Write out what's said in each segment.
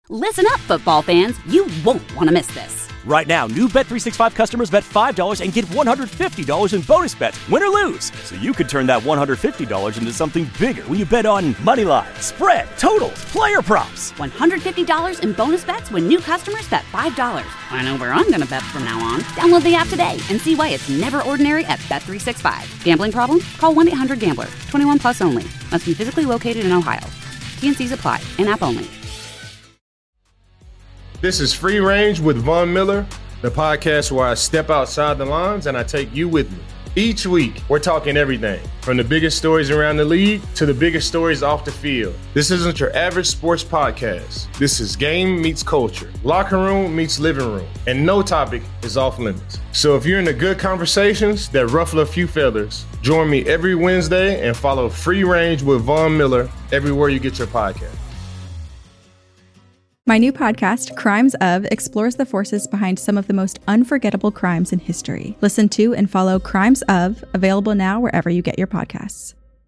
Listen up, football fans. You won't want to miss this. Right now, new Bet365 customers bet $5 and get $150 in bonus bets, win or lose. So you could turn that $150 into something bigger when you bet on money line, spread, totals, player props. $150 in bonus bets when new customers bet $5. I know where I'm going to bet from now on. Download the app today and see why it's never ordinary at Bet365. Gambling problem? Call 1-800-GAMBLER. 21 plus only. Must be physically located in Ohio. T&Cs apply. In-app only. This is Free Range with Von Miller, the podcast where I step outside the lines and I take you with me. Each week, we're talking everything from the biggest stories around the league to the biggest stories off the field. This isn't your average sports podcast. This is game meets culture, locker room meets living room, and no topic is off limits. So if you're into good conversations that ruffle a few feathers, join me every Wednesday and follow Free Range with Von Miller everywhere you get your podcast. My new podcast, Crimes Of, explores the forces behind some of the most unforgettable crimes in history. Listen to and follow Crimes Of, available now wherever you get your podcasts.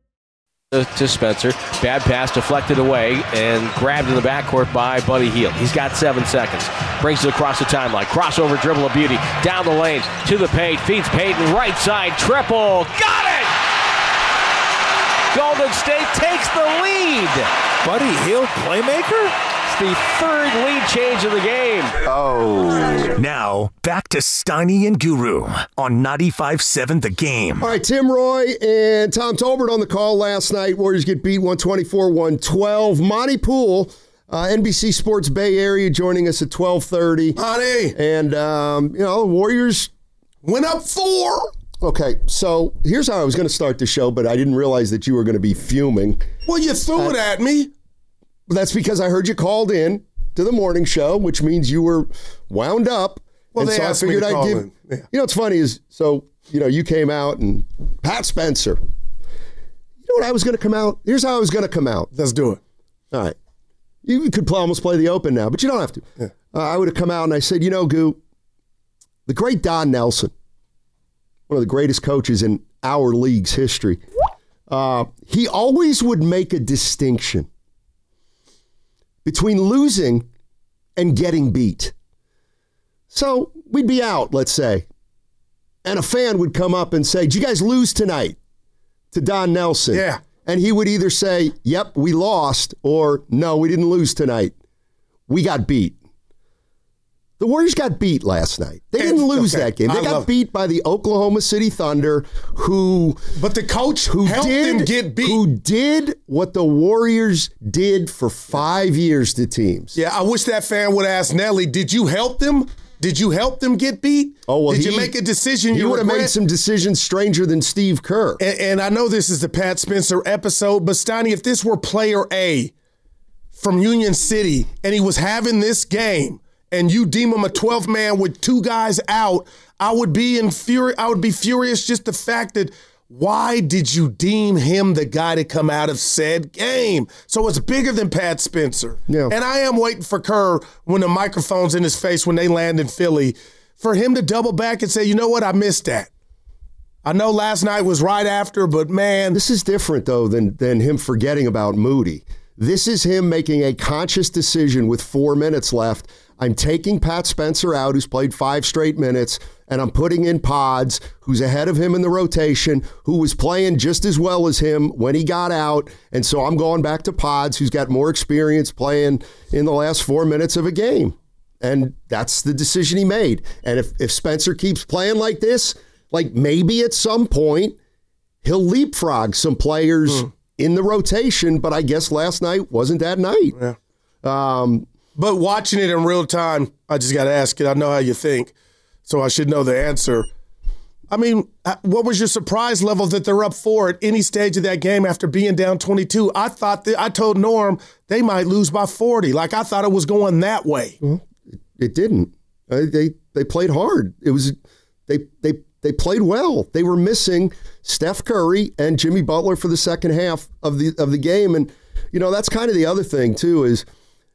To Spencer, bad pass deflected away and grabbed in the backcourt by Buddy Hield. He's got 7 seconds. Brings it across the timeline. Crossover dribble of beauty. Down the lanes to the paint. Feeds Payton right side. Triple. Got it! Golden State takes the lead. Buddy Hield, playmaker? The third lead change of the game. Oh. Now, back to Steiny and Guru on 95.7 The Game. All right, Tim Roy and Tom Tolbert on the call last night. Warriors get beat 124-112. Monty Poole, NBC Sports Bay Area, joining us at 12:30. Monty. And, Warriors went up 4. Okay, so here's how I was going to start the show, but I didn't realize that you were going to be fuming. Well, you threw it at me. That's because I heard you called in to the morning show, which means you were wound up. Well, and they so asked I figured me to I'd call give. in. Yeah. You know what's funny is, you came out and Pat Spencer. You know what I was going to come out? Here's how I was going to come out. Let's do it. All right. You could almost play the open now, but you don't have to. Yeah. I would have come out and I said, Goo, the great Don Nelson, one of the greatest coaches in our league's history, he always would make a distinction between losing and getting beat. So we'd be out, let's say, and a fan would come up and say, "Did you guys lose tonight?" to Don Nelson. Yeah. And he would either say, "Yep, we lost," or "No, we didn't lose tonight. We got beat." The Warriors got beat last night. They didn't lose that game. They got beat by the Oklahoma City Thunder, But the coach helped them get beat. Who did what the Warriors did for 5 years to teams. Yeah, I wish that fan would ask Nelly, did you help them? Did you help them get beat? Oh, well, did you make a decision He you would have regret? made some decisions stranger than Steve Kerr. And I know this is the Pat Spencer episode, but Steiny, if this were player A from Union City and he was having this game, and you deem him a 12th man with 2 guys out, I would be furious just the fact that why did you deem him the guy to come out of said game? So it's bigger than Pat Spencer. Yeah. And I am waiting for Kerr when the microphone's in his face when they land in Philly for him to double back and say, you know what, I missed that. I know last night was right after, but man. This is different, though, than him forgetting about Moody. This is him making a conscious decision with 4 minutes left. I'm taking Pat Spencer out, who's played 5 straight minutes, and I'm putting in Pods, who's ahead of him in the rotation, who was playing just as well as him when he got out. And so I'm going back to Pods, who's got more experience playing in the last 4 minutes of a game. And that's the decision he made. And if Spencer keeps playing like this, like maybe at some point he'll leapfrog some players in the rotation, but I guess last night wasn't that night. Yeah. But watching it in real time, I just got to ask it. I know how you think, so I should know the answer. I mean, what was your surprise level that they're up 4 at any stage of that game after being down 22? I told Norm they might lose by 40. Like, I thought it was going that way. It didn't. They played hard. It was they played well. They were missing Steph Curry and Jimmy Butler for the second half of the game, and that's kind of the other thing too is.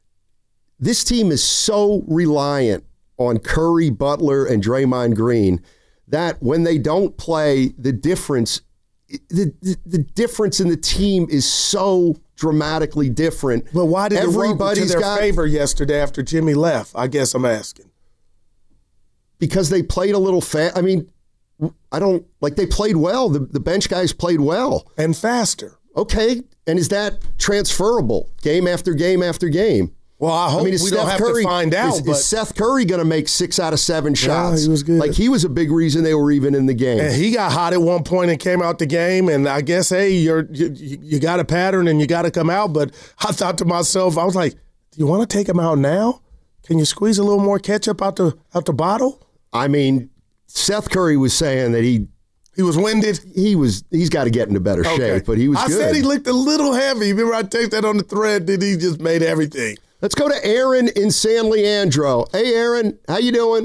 This team is so reliant on Curry, Butler, and Draymond Green that when they don't play, the difference in the team is so dramatically different. But why did it work to their favor yesterday after Jimmy left? I guess I'm asking. Because they played a little fast. I mean, they played well. The bench guys played well. And faster. Okay. And is that transferable game after game after game? Well, I hope we don't have to find out. Is Seth Curry going to make 6 out of 7 shots? Yeah, he was good. Like, he was a big reason they were even in the game. And he got hot at one point and came out the game. And I guess, hey, you got a pattern and you got to come out. But I thought to myself, I was like, do you want to take him out now? Can you squeeze a little more ketchup out the bottle? I mean, Seth Curry was saying that he was winded. He's got to get into better shape, but he was good. I said he looked a little heavy. Remember I taped that on the thread, then he just made everything. Let's go to Aaron in San Leandro. Hey, Aaron, how you doing?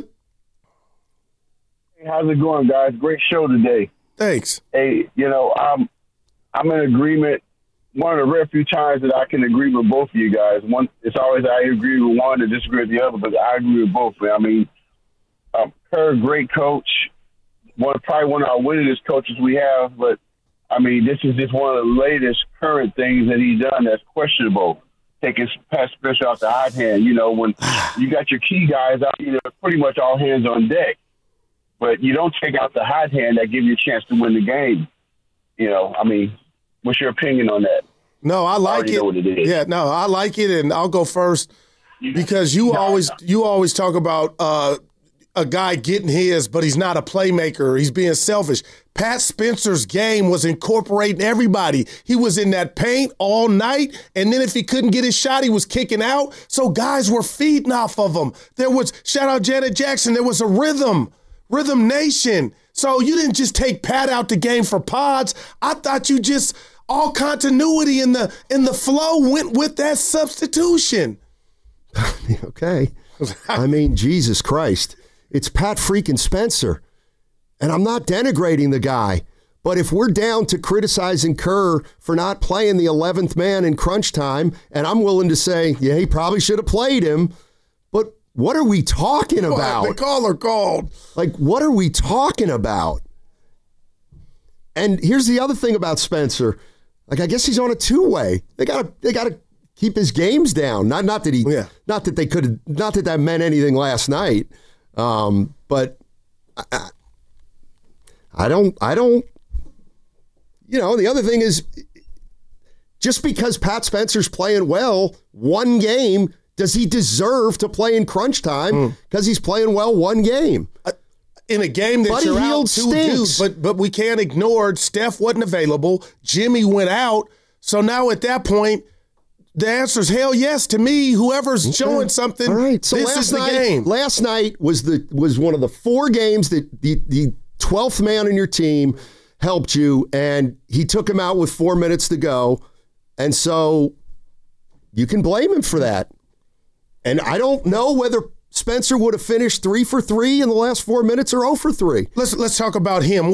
Hey, how's it going, guys? Great show today. Thanks. Hey, I'm in agreement. One of the rare few times that I can agree with both of you guys. It's always I agree with one and disagree with the other, but I agree with both. I mean, Kerr, great coach. Probably one of our winningest coaches we have, but, I mean, this is just one of the latest current things that he's done that's questionable. Taking Pat Spencer off the hot hand, when you got your key guys out, pretty much all hands on deck. But you don't take out the hot hand that gives you a chance to win the game. I mean, what's your opinion on that? No, I like it. Know what it is. Yeah, no, I like it, and I'll go first because you always talk about a guy getting his, but he's not a playmaker. He's being selfish. Pat Spencer's game was incorporating everybody. He was in that paint all night, and then if he couldn't get his shot, he was kicking out. So guys were feeding off of him. Shout out Janet Jackson, there was a rhythm nation. So you didn't just take Pat out the game for pods. I thought you just, all continuity in the flow went with that substitution. Okay. I mean, Jesus Christ. It's Pat freaking Spencer. And I'm not denigrating the guy. But if we're down to criticizing Kerr for not playing the 11th man in crunch time, and I'm willing to say, yeah, he probably should have played him. But what are we talking about? The caller called. Like, what are we talking about? And here's the other thing about Spencer. Like, I guess he's on a two-way. They gotta keep his games down. Not that that meant anything last night. But I don't, the other thing is just because Pat Spencer's playing well one game, does he deserve to play in crunch time because he's playing well one game? In a game that you're out 2 dudes, but we can't ignore Steph wasn't available. Jimmy went out. So now at that point, the answer is hell yes to me. Whoever's showing something, all right. So this is the game. Last night was one of the 4 games that the 12th man on your team helped you, and he took him out with 4 minutes to go. And so you can blame him for that. And I don't know whether Spencer would have finished 3 for 3 in the last 4 minutes or 0 for 3. Let's talk about him.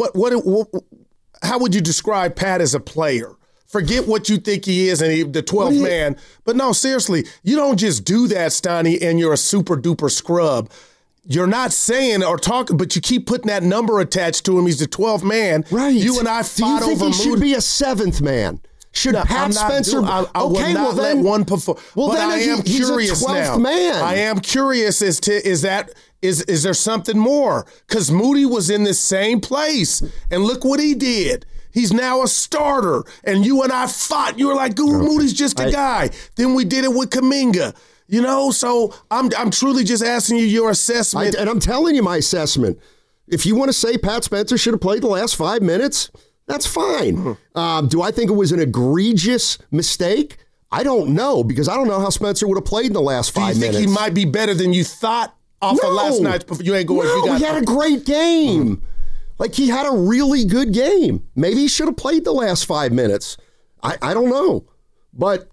How would you describe Pat as a player? Forget what you think he is and the 12th man. But no, seriously, you don't just do that, Steiny, and you're a super duper scrub. You're not saying or talking, but you keep putting that number attached to him. He's the 12th man. Right. You and I fought over Moody. Do you think he should be a 7th man? Should Pat Spencer? I will not let one perform. Well, but then I am curious he's a 12th now. Man. I am curious as to is there something more? Because Moody was in the same place, and look what he did. He's now a starter, and you and I fought. You were like, Guru Moody's just a guy. Then we did it with Kuminga. So I'm truly just asking you your assessment. And I'm telling you my assessment. If you want to say Pat Spencer should have played the last 5 minutes, that's fine. Do I think it was an egregious mistake? I don't know, because I don't know how Spencer would have played in the last 5 minutes. Do you think he might be better than you thought off of last night? You ain't going. No, he had a great game. Like, he had a really good game. Maybe he should have played the last 5 minutes. I don't know. But,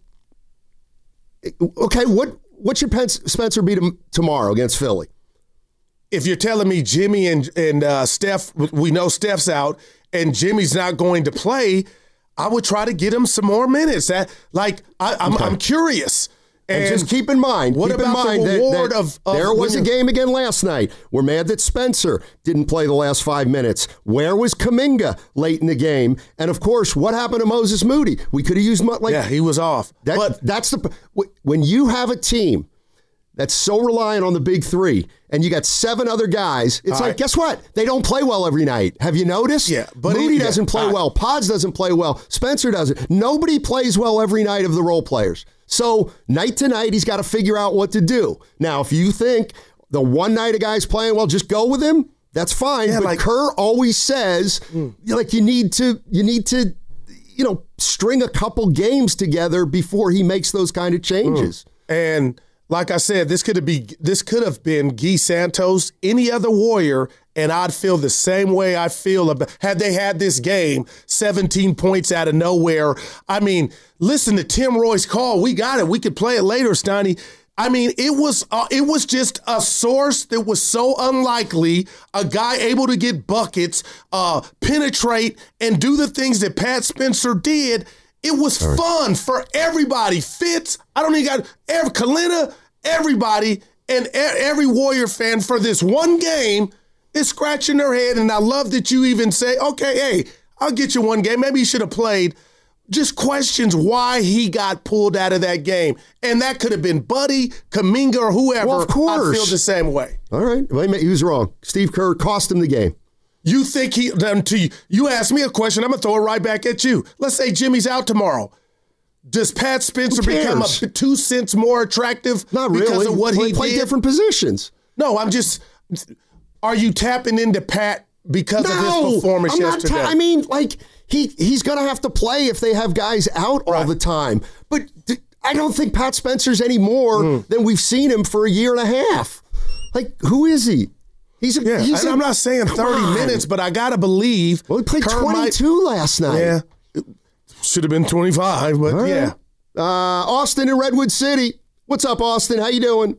okay, what should Spencer be tomorrow against Philly? If you're telling me Jimmy and Steph, we know Steph's out, and Jimmy's not going to play, I would try to get him some more minutes. I'm curious. And just keep in mind, what about the reward of there was a game again last night. We're mad that Spencer didn't play the last 5 minutes. Where was Kuminga late in the game? And of course, what happened to Moses Moody? We could have used he was off. That's when you have a team that's so reliant on the big three, and you got 7 other guys, it's like, guess what? They don't play well every night. Have you noticed? Yeah, but Moody doesn't play well. Pods doesn't play well. Spencer doesn't. Nobody plays well every night of the role players. So night to night, he's got to figure out what to do. Now, if you think the one night a guy's playing well, just go with him. That's fine. Yeah, but Kerr always says, you need to, string a couple games together before he makes those kind of changes. And like I said, this could have been Guy Santos, any other Warrior, and I'd feel the same way I feel about had they had this game, 17 points out of nowhere. I mean, listen to Tim Roy's call. We got it. We could play it later, Steiny. I mean, it was just a source that was so unlikely, a guy able to get buckets, penetrate, and do the things that Pat Spencer did. It was fun for everybody. Fitz, I don't even got Kalina, everybody, and every Warrior fan for this one game is scratching their head. And I love that you even say, okay, hey, I'll get you one game. Maybe you should have played. Just questions why he got pulled out of that game. And that could have been Buddy, Kuminga, or whoever. Well, of course. I feel the same way. All right. He was wrong. Steve Kerr cost him the game. You think you asked me a question, I'm going to throw it right back at you. Let's say Jimmy's out tomorrow. Does Pat Spencer become 2 cents more attractive Not really. because of what he play did? Different positions. No, are you tapping into Pat because of his performance yesterday? He's going to have to play if they have guys out all the time. But I don't think Pat Spencer's any more than we've seen him for a year and a half. Like, who is he? I'm not saying 30 minutes, but I got to believe. Well, he played 22 last night. Yeah. Should have been 25, but yeah. Austin in Redwood City. What's up, Austin? How you doing?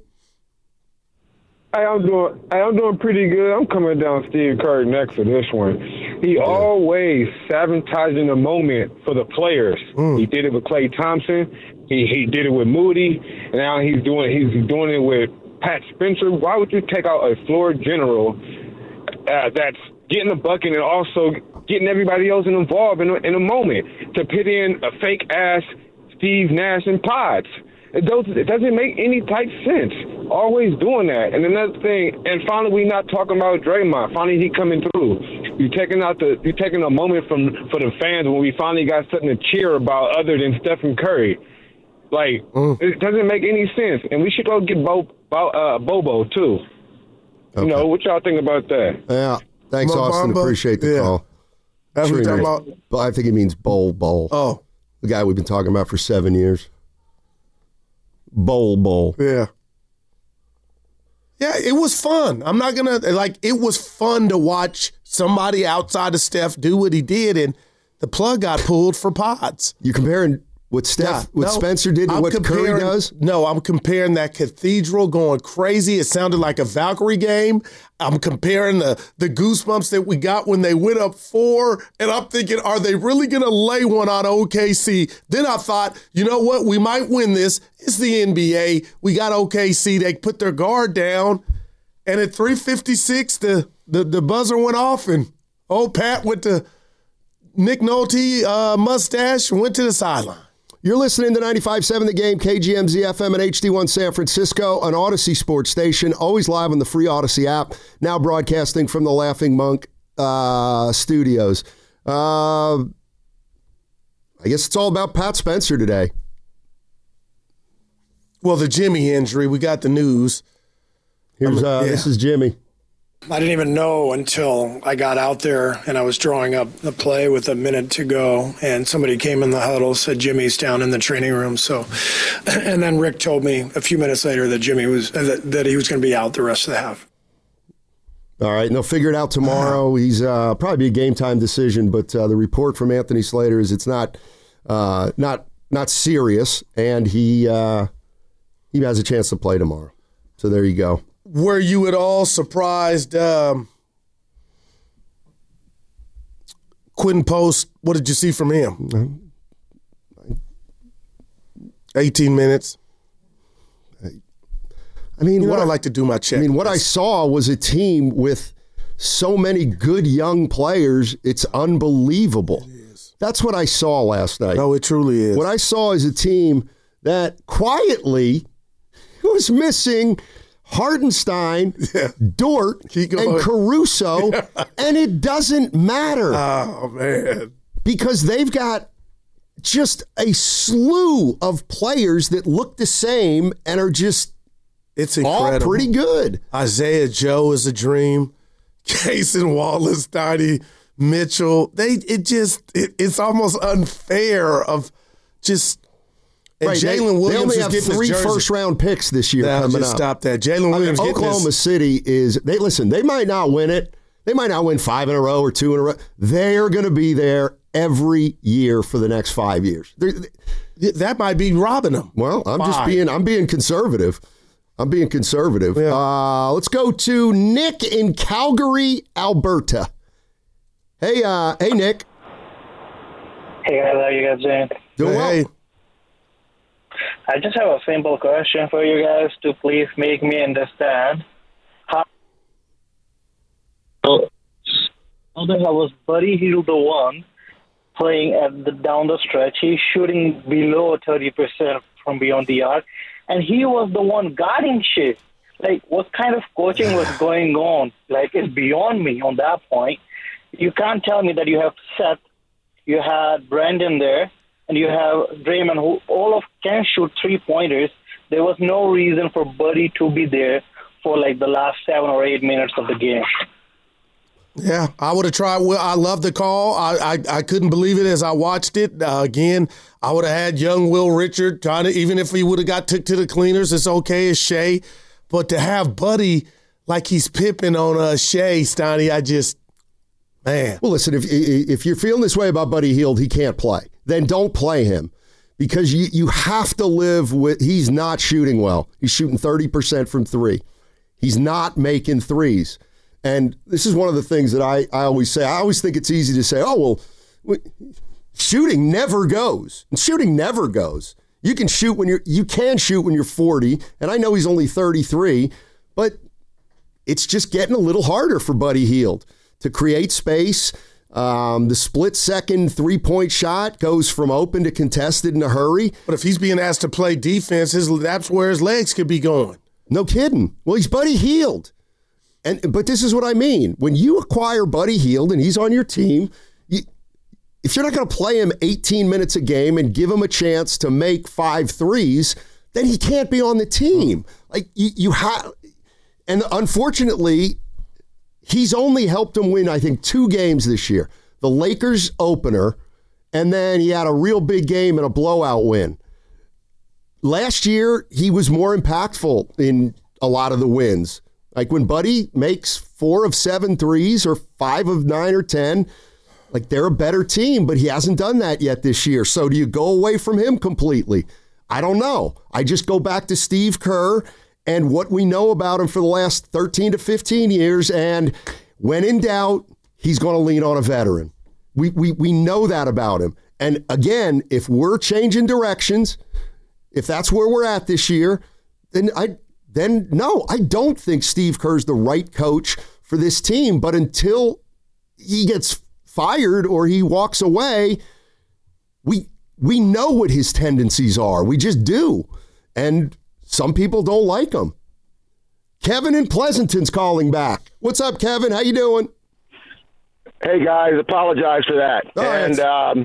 Hey, I'm doing pretty good. I'm coming down Steve Kerr next for this one. He always sabotaging the moment for the players. He did it with Klay Thompson. He did it with Moody, and now he's doing it with Pat Spencer. Why would you take out a floor general that's getting the bucket and also getting everybody else involved in a moment to put in a fake ass Steve Nash and Pods? It doesn't make any type sense. Always doing that. And another thing, and finally we're not talking about Draymond. Finally he coming through. You're taking a moment for the fans when we finally got something to cheer about other than Stephen Curry. Like, it doesn't make any sense. And we should go get Bobo too. Okay. What y'all think about that? Yeah. Thanks, Austin. Appreciate the call. That's what we're talking about. I think he means Bowl. Oh. The guy we've been talking about for 7 years. Bowl. Yeah. Yeah, it was fun. I'm not going to, it was fun to watch somebody outside of Steph do what he did, and the plug got pulled for Pods. You comparing what Spencer did to what Curry does? No, I'm comparing that cathedral going crazy. It sounded like a Valkyrie game. I'm comparing the goosebumps that we got when they went up 4, and I'm thinking, are they really going to lay one on OKC? Then I thought, you know what? We might win this. It's the NBA. We got OKC. They put their guard down, and at 3:56, the buzzer went off, and Pat with the Nick Nolte mustache went to the sideline. You're listening to 95.7 The Game, KGMZ FM and HD1 San Francisco, an Odyssey sports station, always live on the free Odyssey app, now broadcasting from the Laughing Monk studios. I guess it's all about Pat Spencer today. Well, the Jimmy injury, we got the news. This is Jimmy. I didn't even know until I got out there and I was drawing up the play with a minute to go, and somebody came in the huddle, said Jimmy's down in the training room. So, and then Rick told me a few minutes later that Jimmy was that he was going to be out the rest of the half. All right, and they'll figure it out tomorrow. He's probably be a game time decision, but the report from Anthony Slater is it's not serious, and he has a chance to play tomorrow. So there you go. Were you at all surprised? Quentin Post, what did you see from him? 18 minutes. I mean, I like to do my check. I mean, what I saw was a team with so many good young players. It's unbelievable. That's what I saw last night. No, it truly is. What I saw is a team that quietly was missing Hartenstein, Dort, and Caruso, and it doesn't matter. Oh, man. Because they've got just a slew of players that look the same and are just all pretty good. Isaiah Joe is a dream. Cason Wallace, Donnie Mitchell. It's almost unfair of just. And right, Jalen Williams they only have 3 first-round picks this year coming up. Just stop that. Jalen Williams. Oklahoma City is. They might not win it. They might not win 5 in a row or 2 in a row. They are going to be there every year for the next 5 years. That might be robbing them. Well, I'm being conservative. Yeah. Let's go to Nick in Calgary, Alberta. Hey, Nick. Hey guys, how you guys doing? Doing well. I just have a simple question for you guys to please make me understand. How was Buddy Hield the one playing down the stretch? He's shooting below 30% from beyond the arc, and he was the one guarding shit. Like, what kind of coaching was going on? Like, it's beyond me on that point. You can't tell me that you have Seth, you had Brandon there, and you have Draymond, who can shoot 3-pointers. There was no reason for Buddy to be there for like the last 7 or 8 minutes of the game. Yeah, I would have tried. I love the call. I couldn't believe it as I watched it. Again, I would have had young Will Richard trying to, even if he would have got took to the cleaners, it's okay as Shea. But to have Buddy like he's pipping on Shea, Steiny, man. Well, listen, if you're feeling this way about Buddy Hield, he can't play. Then don't play him because you have to live with, he's not shooting well. He's shooting 30% from 3. He's not making threes. And this is one of the things that I always say. I always think it's easy to say, oh, well, shooting never goes. And shooting never goes. You can shoot when you're 40, and I know he's only 33, but it's just getting a little harder for Buddy Hield to create space. The split-second 3-point shot goes from open to contested in a hurry. But if he's being asked to play defense, that's where his legs could be going. No kidding. Well, he's Buddy Hield. But this is what I mean. When you acquire Buddy Hield and he's on your team, if you're not going to play him 18 minutes a game and give him a chance to make 5 threes, then he can't be on the team. Like you have, and unfortunately, he's only helped him win, I think, 2 games this year. The Lakers opener, and then he had a real big game and a blowout win. Last year, he was more impactful in a lot of the wins. Like when Buddy makes 4 of 7 threes or 5 of 9 or 10, like they're a better team, but he hasn't done that yet this year. So do you go away from him completely? I don't know. I just go back to Steve Kerr and what we know about him for the last 13 to 15 years. And when in doubt, he's going to lean on a veteran. We know that about him. And again, if we're changing directions, if that's where we're at this year, then no, I don't think Steve Kerr's the right coach for this team. But until he gets fired or he walks away, we know what his tendencies are. We just do. And some people don't like him. Kevin in Pleasanton's calling back. What's up, Kevin? How you doing? Hey, guys. Apologize for that. Oh,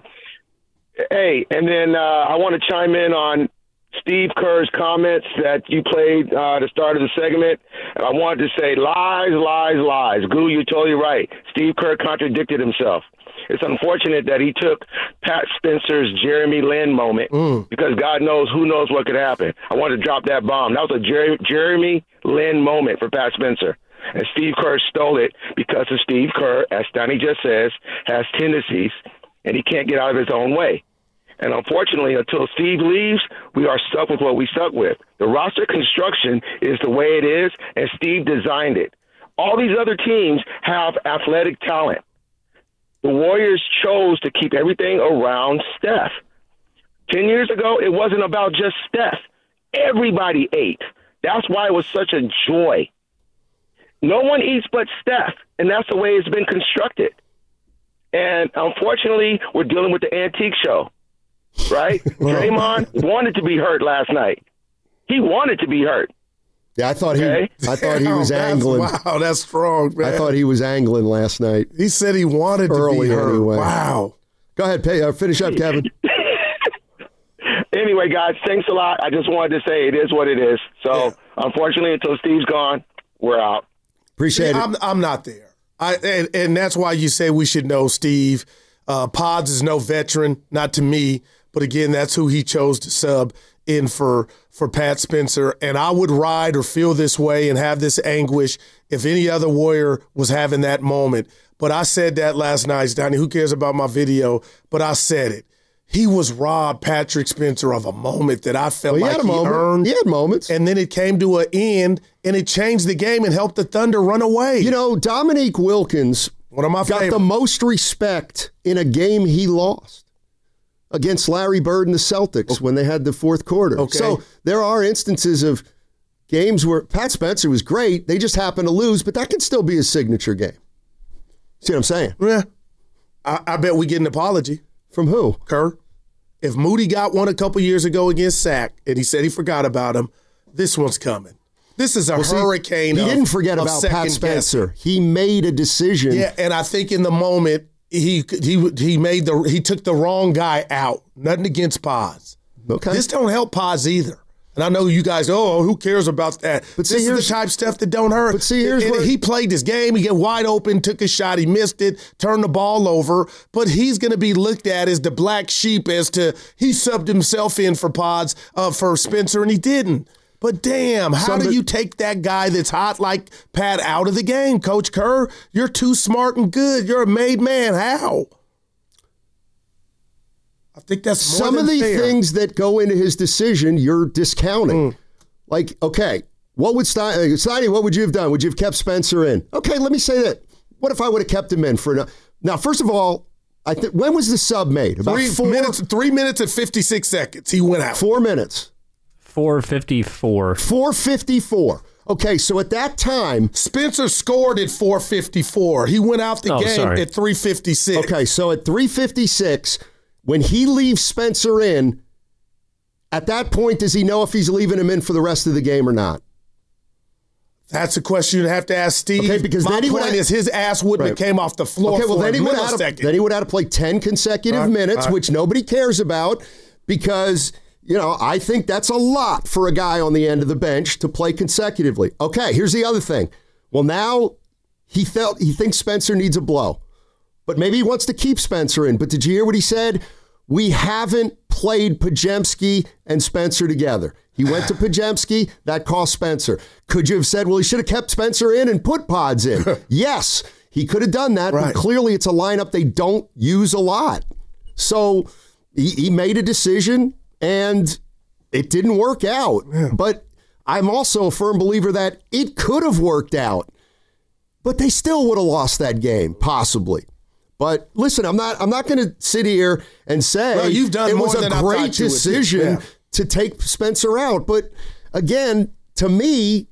and then I want to chime in on Steve Kerr's comments that you played the start of the segment. I wanted to say lies, lies, lies. Goo, you're totally right. Steve Kerr contradicted himself. It's unfortunate that he took Pat Spencer's Jeremy Lin moment because God knows who knows what could happen. I wanted to drop that bomb. That was a Jeremy Lin moment for Pat Spencer. And Steve Kerr stole it because of Steve Kerr, as Donnie just says, has tendencies, and he can't get out of his own way. And unfortunately, until Steve leaves, we are stuck with what we stuck with. The roster construction is the way it is, and Steve designed it. All these other teams have athletic talent. The Warriors chose to keep everything around Steph. 10 years ago, it wasn't about just Steph. Everybody ate. That's why it was such a joy. No one eats but Steph, and that's the way it's been constructed. And unfortunately, we're dealing with the antique show, right? Draymond wanted to be hurt last night. He wanted to be hurt. Yeah, I thought he was angling. Wow, that's strong, man. I thought he was angling last night. He said he wanted to be hurt. Anyway. Wow. Go ahead, finish up, Kevin. Anyway, guys, thanks a lot. I just wanted to say it is what it is. So, unfortunately, until Steve's gone, we're out. Appreciate it. I'm not there. And that's why you say we should know Steve. Pods is no veteran, not to me. But again, that's who he chose to sub in for Pat Spencer. And I would ride or feel this way and have this anguish if any other Warrior was having that moment. But I said that last night, Donnie. Who cares about my video? But I said it. He was robbed, Patrick Spencer, of a moment that I felt like he earned. He had moments. And then it came to an end, and it changed the game and helped the Thunder run away. You know, Dominique Wilkins got the most respect in a game he lost against Larry Bird and the Celtics when they had the fourth quarter. Okay. So there are instances of games where Pat Spencer was great. They just happened to lose, but that could still be a signature game. See what I'm saying? Yeah. I bet we get an apology. From who? Kerr. If Moody got one a couple years ago against Sac, and he said he forgot about him, this one's coming. This is a hurricane. He didn't forget about Pat Spencer. He made a decision. Yeah, and I think in the moment he took the wrong guy out. Nothing against Pods. Okay. This don't help Pods either. And I know you guys, who cares about that? But this is the type of stuff that don't hurt. But see, here's where he played this game. He get wide open, took a shot, he missed it, turned the ball over. But he's going to be looked at as the black sheep as to he subbed himself in for Pods for Spencer, and he didn't. But damn, how do you take that guy that's hot like Pat out of the game, Coach Kerr? You're too smart and good. You're a made man. How? I think that's more some of the fair. things that go into his decision you're discounting. Like, okay, what would Steiny, what would you have done? Would you have kept Spencer in? Okay, let me say that. What if I would have kept him in for now? First of all, when was the sub made? About 3 minutes and 56 seconds. He went out. 4 minutes. 4:54. 4:54. Okay, so at that time, Spencer scored at 4:54. He went out the game at 3:56. Okay, so at 3:56. When he leaves Spencer in, at that point, does he know if he's leaving him in for the rest of the game or not? That's a question you'd have to ask Steve. Okay, because my point is his ass wouldn't have came off the floor. Okay, well, for then he would have to play 10 consecutive minutes, which nobody cares about because, I think that's a lot for a guy on the end of the bench to play consecutively. Okay, here's the other thing. Well, now he thinks Spencer needs a blow. But maybe he wants to keep Spencer in. But did you hear what he said? We haven't played Podziemski and Spencer together. He went to Podziemski. That cost Spencer. Could you have said, well, he should have kept Spencer in and put Pods in? Yes, he could have done that. Right. But clearly it's a lineup they don't use a lot. So he made a decision, and it didn't work out. Yeah. But I'm also a firm believer that it could have worked out. But they still would have lost that game, possibly. But listen, I'm not going to sit here and say you've done it more was than a great decision to take Spencer out. But again, to me,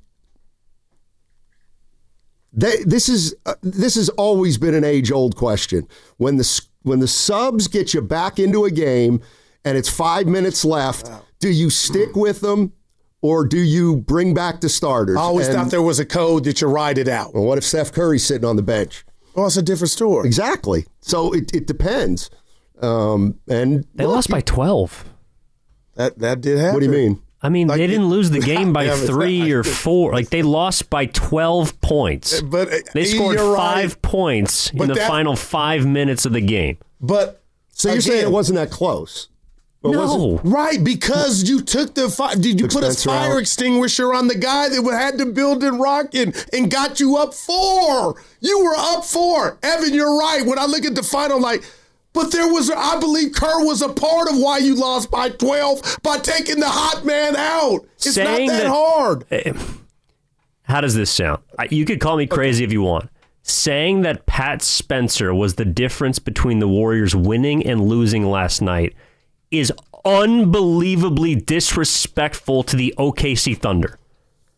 this has always been an age-old question. When the subs get you back into a game and it's 5 minutes left, do you stick with them or do you bring back the starters? I always thought there was a code that you ride it out. Well, what if Steph Curry's sitting on the bench? Well, it's a different story. Exactly. So it depends. And they lost by 12. That did happen. What do you mean? I mean, they didn't lose the game by 3 or 4. Like, they lost by 12 points. But they scored 5 points in the final 5 minutes of the game. But so you're saying it wasn't that close? No. Right, because you took the you put a fire extinguisher on the guy that had the building rocking and got you up 4. You were up 4. Evan, you're right. When I look at the final, but I believe Kerr was a part of why you lost by 12 by taking the hot man out. It's not that hard. How does this sound? You could call me crazy if you want. Saying that Pat Spencer was the difference between the Warriors winning and losing last night is unbelievably disrespectful to the OKC Thunder.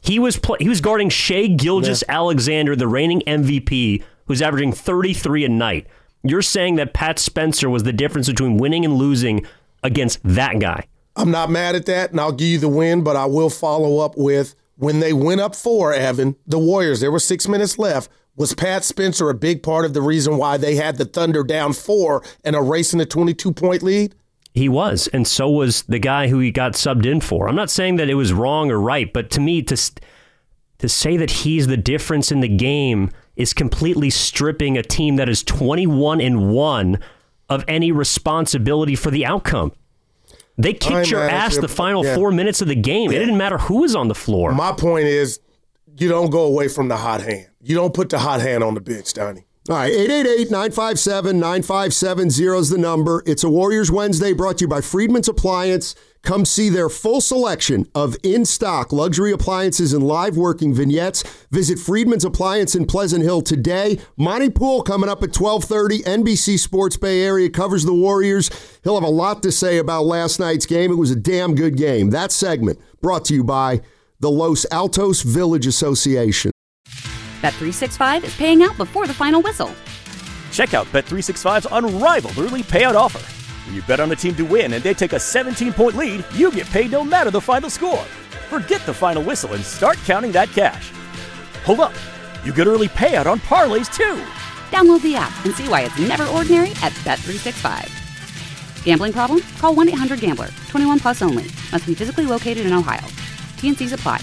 He was guarding Shai Gilgeous-Alexander, the reigning MVP, who's averaging 33 a night. You're saying that Pat Spencer was the difference between winning and losing against that guy. I'm not mad at that, and I'll give you the win, but I will follow up with when they went up 4, Evan, the Warriors, there were 6 minutes left. Was Pat Spencer a big part of the reason why they had the Thunder down 4 and erasing a 22-point lead? He was, and so was the guy who he got subbed in for. I'm not saying that it was wrong or right, but to me, to say that he's the difference in the game is completely stripping a team that is 21-1 of any responsibility for the outcome. They kicked your ass the final 4 minutes of the game. It didn't matter who was on the floor. My point is, you don't go away from the hot hand. You don't put the hot hand on the bench, Donnie. All right, 888-957-9570 is the number. It's a Warriors Wednesday brought to you by Friedman's Appliance. Come see their full selection of in-stock luxury appliances and live working vignettes. Visit Friedman's Appliance in Pleasant Hill today. Monty Poole coming up at 12:30. NBC Sports Bay Area covers the Warriors. He'll have a lot to say about last night's game. It was a damn good game. That segment brought to you by the Los Altos Village Association. Bet365 is paying out before the final whistle. Check out Bet365's unrivaled early payout offer. When you bet on a team to win and they take a 17-point lead, you get paid no matter the final score. Forget the final whistle and start counting that cash. Hold up. You get early payout on parlays, too. Download the app and see why it's never ordinary at Bet365. Gambling problem? Call 1-800-GAMBLER. 21 plus only. Must be physically located in Ohio. T&Cs apply.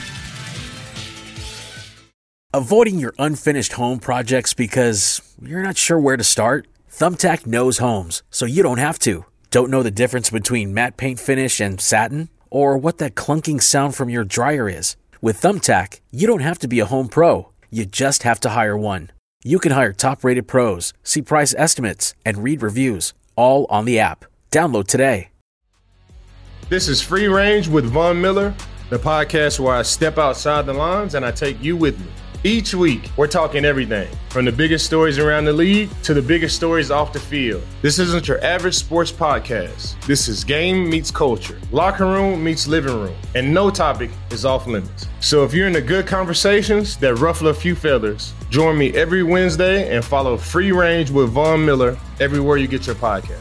Avoiding your unfinished home projects because you're not sure where to start? Thumbtack knows homes, so you don't have to. Don't know the difference between matte paint finish and satin? Or what that clunking sound from your dryer is? With Thumbtack, you don't have to be a home pro. You just have to hire one. You can hire top-rated pros, see price estimates, and read reviews, all on the app. Download today. This is Free Range with Von Miller, the podcast where I step outside the lines and I take you with me. Each week, we're talking everything from the biggest stories around the league to the biggest stories off the field. This isn't your average sports podcast. This is game meets culture, locker room meets living room, and no topic is off limits. So if you're into good conversations that ruffle a few feathers, join me every Wednesday and follow Free Range with Von Miller everywhere you get your podcast.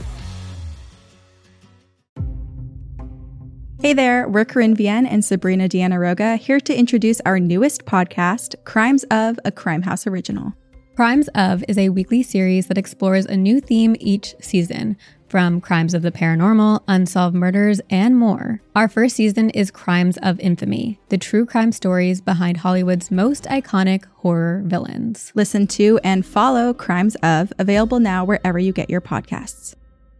Hey there, we're Corinne Vienne and Sabrina Diana-Roga here to introduce our newest podcast, Crimes of, a Crime House original. Crimes of is a weekly series that explores a new theme each season, from crimes of the paranormal, unsolved murders, and more. Our first season is Crimes of Infamy, the true crime stories behind Hollywood's most iconic horror villains. Listen to and follow Crimes of, available now wherever you get your podcasts.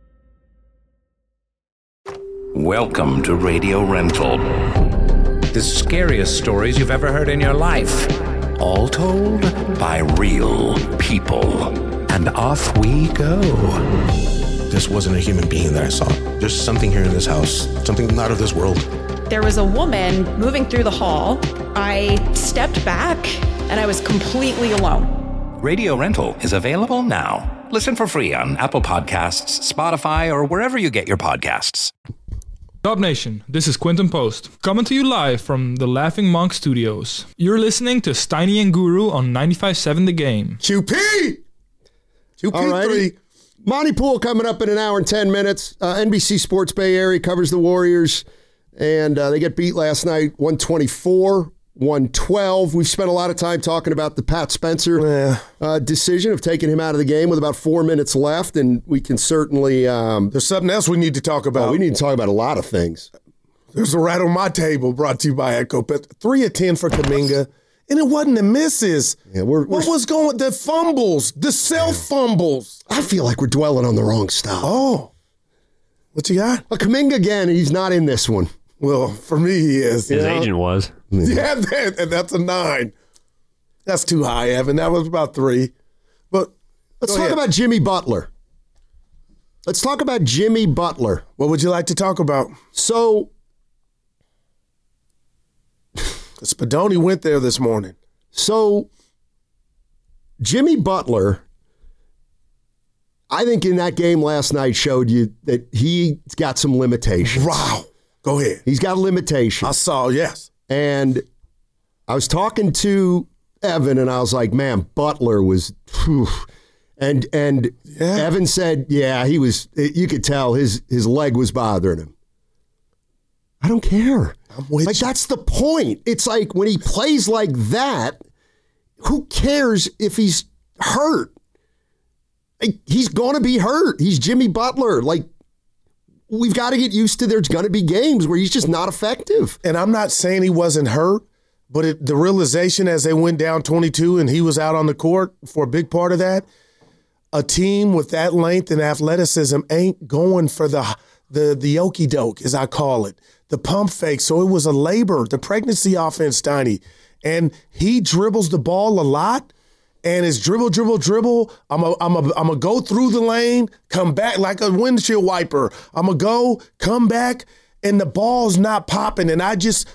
Welcome to Radio Rental. The scariest stories you've ever heard in your life. All told by real people. And off we go. This wasn't a human being that I saw. There's something here in this house. Something not of this world. There was a woman moving through the hall. I stepped back and I was completely alone. Radio Rental is available now. Listen for free on Apple Podcasts, Spotify, or wherever you get your podcasts. Dub Nation, this is Quentin Post, coming to you live from the Laughing Monk Studios. You're listening to Steiny and Guru on 95.7 The Game. QP! QP3. Monty Poole coming up in an hour and 10 minutes. NBC Sports Bay Area covers the Warriors, and they get beat last night, 124-112. We've spent a lot of time talking about the Pat Spencer decision of taking him out of the game with about 4 minutes left, and we can certainly... There's something else we need to talk about. We need to talk about a lot of things. There's a rat on my table brought to you by Echo Pet. 3 of 10 for Kuminga, and it wasn't the misses. Yeah, what was going... The fumbles, the self-fumbles. I feel like we're dwelling on the wrong stuff. Oh. What you got? Kuminga again, he's not in this one. Well, for me, he is. His agent was. Yeah, that's a 9. That's too high, Evan. That was about 3. But let's talk about Jimmy Butler. Let's talk about Jimmy Butler. What would you like to talk about? So, Spadoni went there this morning. So, Jimmy Butler, I think in that game last night showed you that he's got some limitations. Wow. Go ahead. He's got limitations. I saw, yes. And I was talking to Evan, and I was like, man, Butler was, whew. And Evan said, yeah, he was, you could tell his leg was bothering him. I don't care. Like, that's the point. It's like when he plays like that, who cares if he's hurt? He's going to be hurt. He's Jimmy Butler. Like, we've got to get used to there's going to be games where he's just not effective. And I'm not saying he wasn't hurt, but the realization as they went down 22 and he was out on the court for a big part of that, a team with that length and athleticism ain't going for the okey-doke, as I call it, the pump fake. So it was a labor, the pregnancy offense, Steiny. And he dribbles the ball a lot, and it's dribble. I'm a go through the lane, come back like a windshield wiper. I'm a go, come back, and the ball's not popping. And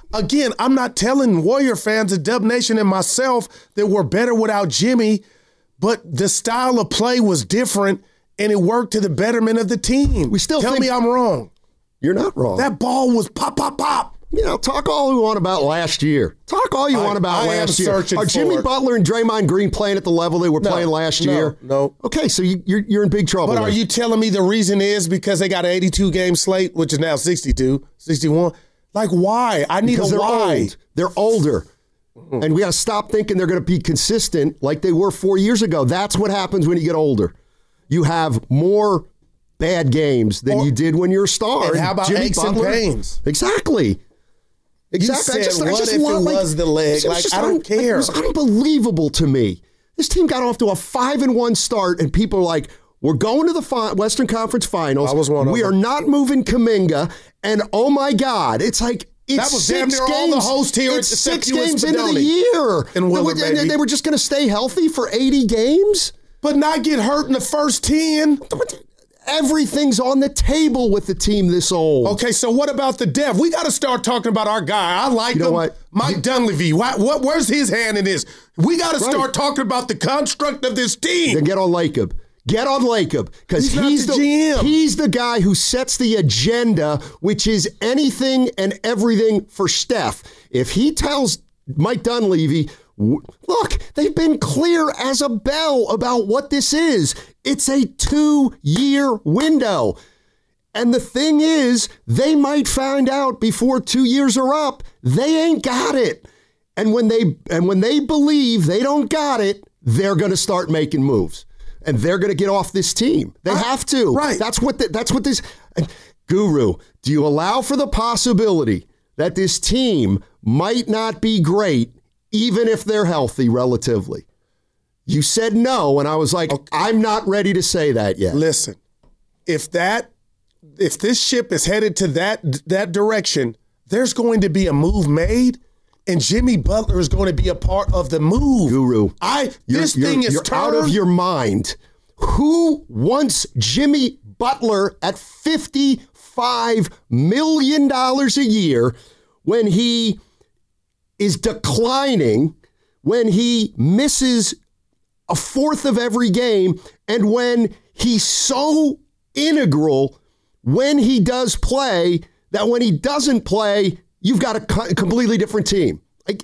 I'm not telling Warrior fans, the Dub Nation, and myself that we're better without Jimmy, but the style of play was different, and it worked to the betterment of the team. Tell me I'm wrong. You're not wrong. That ball was pop, pop, pop. You know, talk all you want about last year. Talk all you want about last year. Are Jimmy Butler and Draymond Green playing at the level they were playing last year? No. Okay, so you're in big trouble. But are you telling me the reason is because they got an 82-game slate, which is now 62, 61? Like, why? I need a why. Old. They're older. And we got to stop thinking they're going to be consistent like they were 4 years ago. That's what happens when you get older. You have more bad games than you did when you're a star. And how about Jimmy aches Butler? and pains? Exactly. You said, what if it was the leg? I don't care. It was unbelievable to me. This team got off to a 5-1 start, and people are like, we're going to the Western Conference Finals. I was one of We them. are not moving Kuminga. And, oh, my God, it's like, it's that was damn 6 near games. all the hosts here. It's 6 games into the year. And they were just going to stay healthy for 80 games? But not get hurt in the first 10. Everything's on the table with the team this old. Okay, so what about the depth? We got to start talking about our guy. I like him. What? Mike Dunleavy. Where's his hand in this? We got to start talking about the construct of this team. Then get on Lacob. Get on Lacob, because he's the GM. He's the guy who sets the agenda, which is anything and everything for Steph. If he tells Mike Dunleavy, look, they've been clear as a bell about what this is. It's a 2-year window. And the thing is, they might find out before 2 years are up, they ain't got it. And when they believe they don't got it, they're going to start making moves. And they're going to get off this team. They have to. Right. That's what this Guru, do you allow for the possibility that this team might not be great even if they're healthy relatively? You said no, and I was like, okay. I'm not ready to say that yet. Listen, if this ship is headed to that direction, there's going to be a move made, and Jimmy Butler is going to be a part of the move. Guru, you're out of your mind. Who wants Jimmy Butler at $55 million a year when he is declining, when he misses a fourth of every game, and when he's so integral when he does play that when he doesn't play, you've got a completely different team?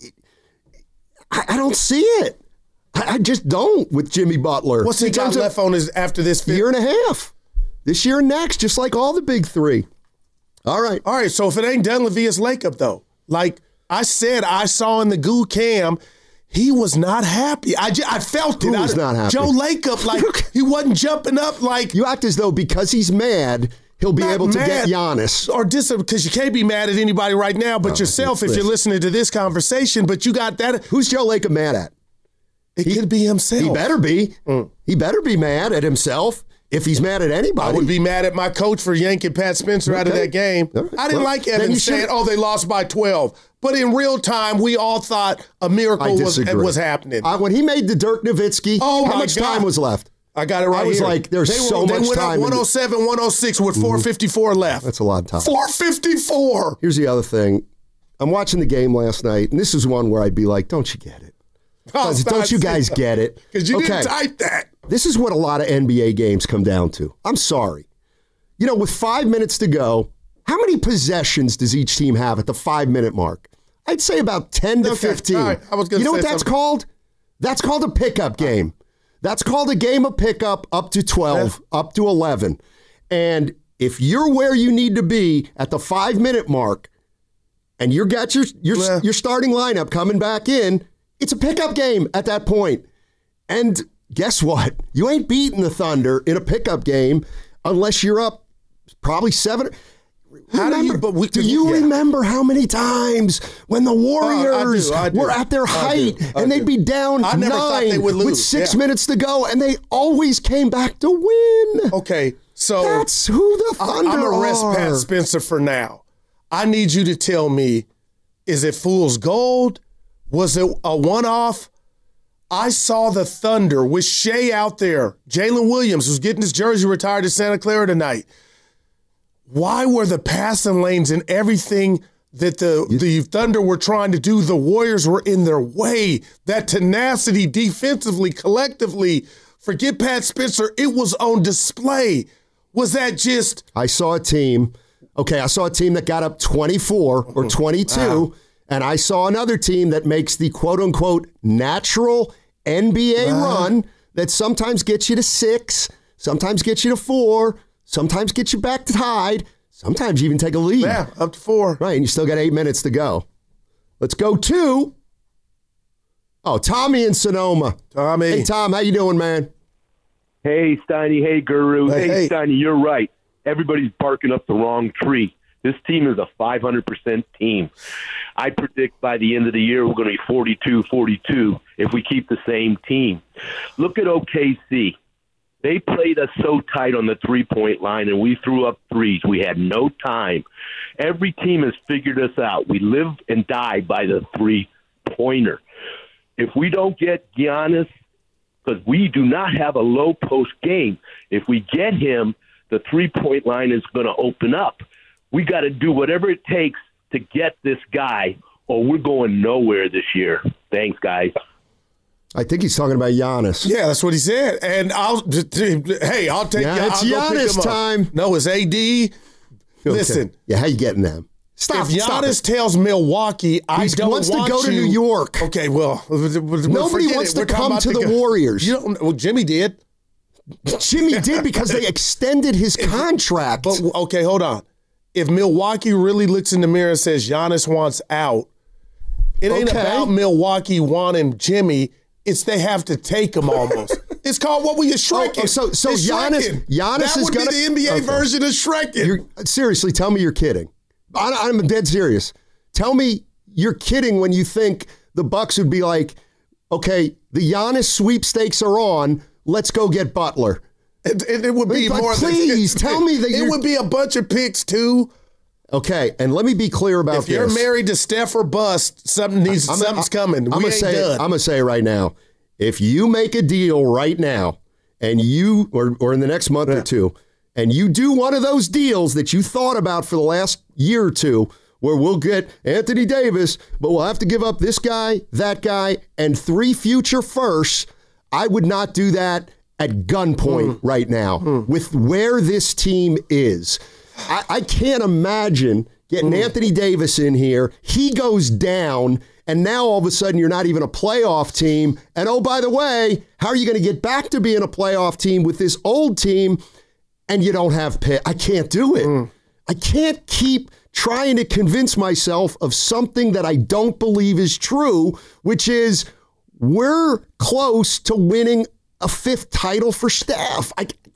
I don't see it. I just don't with Jimmy Butler. What's he got left on his after this year and a half? This year and next, just like all the big three. All right. So if it ain't Dunleavy, it's Lacob, though. Like I said, I saw in the Goo Cam, he was not happy. I felt it. Who was not happy? Joe Lacob, like he wasn't jumping up like. You act as though because he's mad, he'll be able to get Giannis. Or because you can't be mad at anybody right now but yourself if you're listening to this conversation, but you got that. Who's Joe Lacob mad at? He could be himself. He better be. He better be mad at himself if he's mad at anybody. I would be mad at my coach for yanking Pat Spencer out of that game. Right. I didn't like Evan saying, they lost by 12. But in real time, we all thought a miracle was happening. When he made the Dirk Nowitzki, how much time was left? I got it right here. I was like, there's so much time. They went up 107, 106 with 4:54 left. That's a lot of time. 4:54. Here's the other thing. I'm watching the game last night, and this is one where I'd be like, don't you get it? Don't you guys get it? Because you didn't type that. This is what a lot of NBA games come down to. I'm sorry. With 5 minutes to go, how many possessions does each team have at the 5-minute mark? I'd say about 10 to 15. All right. I was gonna You know say what that's something. called? That's called a pickup game. That's called a game of pickup up to 12, up to 11. And if you're where you need to be at the 5-minute mark and you got your starting lineup coming back in, it's a pickup game at that point. And guess what? You ain't beating the Thunder in a pickup game unless you're up probably 7. Do you remember how many times when the Warriors were at their height and they'd be down 9 with 6 minutes to go and they always came back to win? Okay, so that's who the Thunder I'm going to rest are. Pat Spencer for now. I need you to tell me, is it fool's gold? Was it a one-off? I saw the Thunder with Shea out there. Jalen Williams was getting his jersey retired to Santa Clara tonight. Why were the passing lanes and everything that the Thunder were trying to do, the Warriors were in their way? That tenacity defensively, collectively, forget Pat Spencer, it was on display. Was that just... I saw a team that got up 24 or 22, and I saw another team that makes the quote-unquote natural NBA run that sometimes gets you to 6, sometimes gets you to 4, sometimes get you back tied. Sometimes you even take a lead. Yeah, up to 4. Right, and you still got 8 minutes to go. Let's go to Tommy in Sonoma. Tommy. Hey, Tom, how you doing, man? Hey, Steiny. Hey, Guru. Hey. Steiny, you're right. Everybody's barking up the wrong tree. This team is a 500% team. I predict by the end of the year we're going to be 42-42 if we keep the same team. Look at OKC. They played us so tight on the three-point line, and we threw up threes. We had no time. Every team has figured us out. We live and die by the three-pointer. If we don't get Giannis, because we do not have a low-post game, if we get him, the three-point line is going to open up. We got to do whatever it takes to get this guy, or we're going nowhere this year. Thanks, guys. I think he's talking about Giannis. Yeah, that's what he said. And I'll take it's Giannis time. No, it's AD. Okay. Listen. Yeah, how you getting them? Stop. If Giannis tells Milwaukee, he wants to go to New York. Okay, well, nobody wants to come to the Warriors. Jimmy did. Jimmy did because they extended his contract. But okay, hold on. If Milwaukee really looks in the mirror and says Giannis wants out, it ain't about Milwaukee wanting Jimmy. It's they have to take him almost. It's called what we are Shrekin. So Giannis is going to... That would be the NBA version of Shrekin. Seriously, tell me you're kidding. I'm dead serious. Tell me you're kidding when you think the Bucks would be like, okay, the Giannis sweepstakes are on, let's go get Butler. It would be more please, tell me that it would be a bunch of picks too. Okay, and let me be clear about this. If you're married to Steph or bust, something's coming. I'm going to say it right now. If you make a deal right now, and you, or in the next month or two, and you do one of those deals that you thought about for the last year or two, where we'll get Anthony Davis, but we'll have to give up this guy, that guy, and 3 future firsts, I would not do that at gunpoint right now with where this team is. I can't imagine getting Anthony Davis in here. He goes down, and now all of a sudden you're not even a playoff team. And oh, by the way, how are you going to get back to being a playoff team with this old team and you don't have pick? I can't do it. I can't keep trying to convince myself of something that I don't believe is true, which is we're close to winning a 5th title for Steph.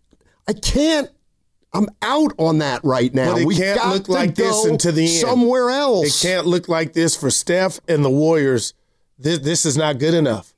I can't. I'm out on that right now. But it can't look like this into the end. Somewhere else. It can't look like this for Steph and the Warriors. This is not good enough.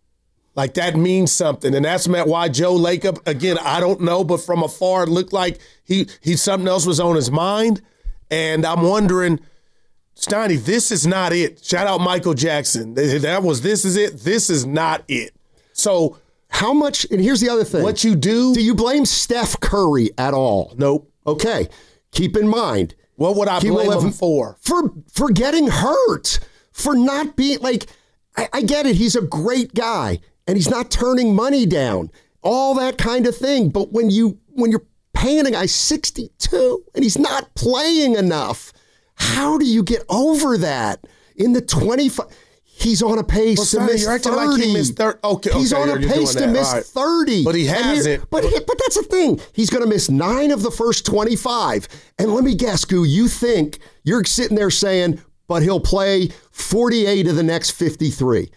Like, that means something. And that's why Joe Lacob, again, I don't know, but from afar it looked like he something else was on his mind. And I'm wondering, Steiny, this is not it. Shout out Michael Jackson. This is it. This is not it. So how much, and here's the other thing. What you do you blame Steph Curry at all? Nope. Okay. Keep in mind. What would I blame him for? For getting hurt. For not being, like, I get it. He's a great guy, and he's not turning money down. All that kind of thing. But when you're paying a guy $62 and he's not playing enough, how do you get over that? In the 25, he's on a pace to miss 30. Like he missed 30. He's on a pace to miss 30. But he hasn't. But that's the thing. He's going to miss 9 of the first 25. And let me guess, Goo, you think you're sitting there saying, but he'll play 48 of the next 53.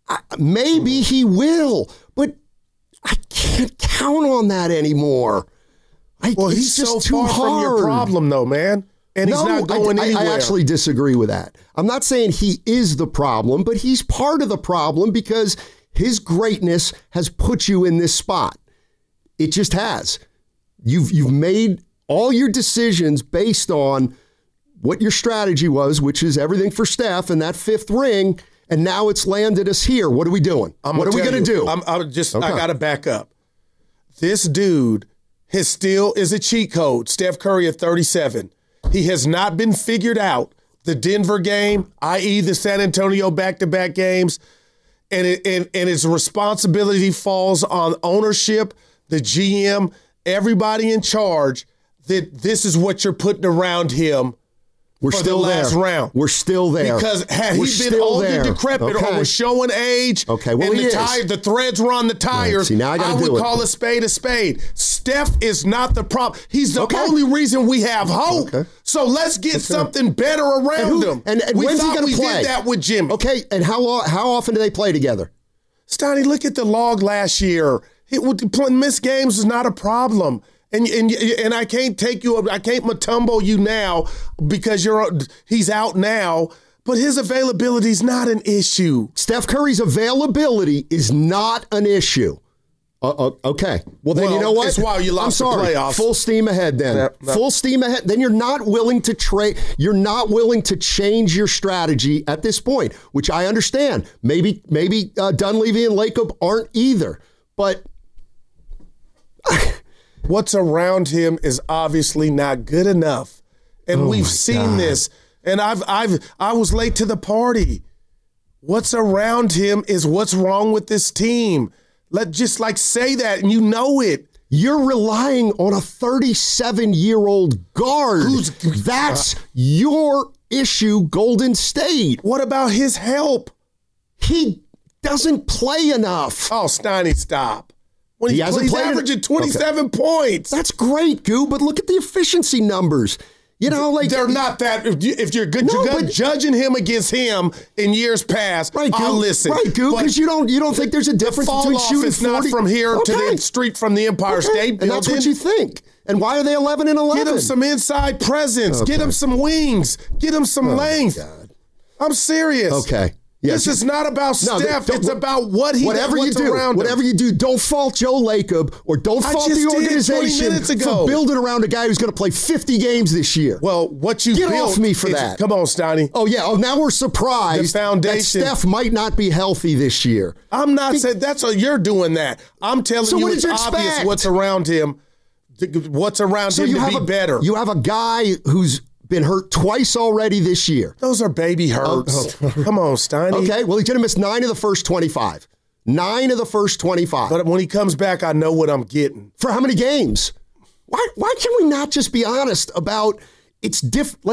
Maybe he will, but I can't count on that anymore. He's just so too far hard. from your problem, though, man. And he's not going anywhere. I actually disagree with that. I'm not saying he is the problem, but he's part of the problem because his greatness has put you in this spot. It just has. You've made all your decisions based on what your strategy was, which is everything for Steph and that 5th ring, and now it's landed us here. What are we doing? What are we going to do? I got to back up. This dude still is a cheat code. Steph Curry at 37. He has not been figured out. The Denver game, i.e. the San Antonio back-to-back games, and its responsibility falls on ownership, the GM, everybody in charge, that this is what you're putting around him. We're for still the last there. round. We're still there. Because had he been old and decrepit or was showing age, well, and the threads were on the tires, right, see, now I would call a spade a spade. Steph is not the problem. He's the only reason we have hope. So let's get something better around him. And we when's he thought going to we play? did that with Jimmy. Okay, and how often do they play together? Steiny, look at the log last year. Missed games is not a problem. And I can't I can't Mutombo you now because he's out now, but his availability is not an issue. Steph Curry's availability is not an issue. Okay. Well, then you know what? That's why you lost the playoffs. Full steam ahead then. Full steam ahead. Then you're not willing to trade. You're not willing to change your strategy at this point, which I understand. Maybe Dunleavy and Lacob aren't either, but what's around him is obviously not good enough. And we've seen this. And I was late to the party. What's around him is what's wrong with this team. Just say that and you know it. You're relying on a 37-year-old guard. That's your issue, Golden State. What about his help? He doesn't play enough. Oh, Steiny, stop. When he's averaging 27 points. That's great, Goo, but look at the efficiency numbers. You know, they're not that. If you're good, judging him against him in years past. Right, I'll listen. Right, Goo, because you don't think there's a difference between shooting 40. It's not from here to the street from the Empire State Building. And that's what you think. And why are they 11-11? Get him some inside presence. Get him some wings. Get him some length. God. I'm serious. Okay. Yes. This is not about Steph. It's about what's around him. Whatever you do, don't fault Joe Lacob or don't fault the organization for building around a guy who's going to play 50 games this year. Well, what you Get built off me for that. Come on, Steiny. Oh, yeah. Oh, now we're surprised the foundation. that Steph might not be healthy this year. I'm not saying you're doing that. I'm telling you it's obvious what's around him. What's around him to be better. You have a guy who's been hurt twice already this year. Those are baby hurts. Come on, Steiny. Okay, well, he's going to miss 9 of the first 25. 9 of the first 25. But when he comes back, I know what I'm getting. For how many games? Why can we not just be honest about it's different?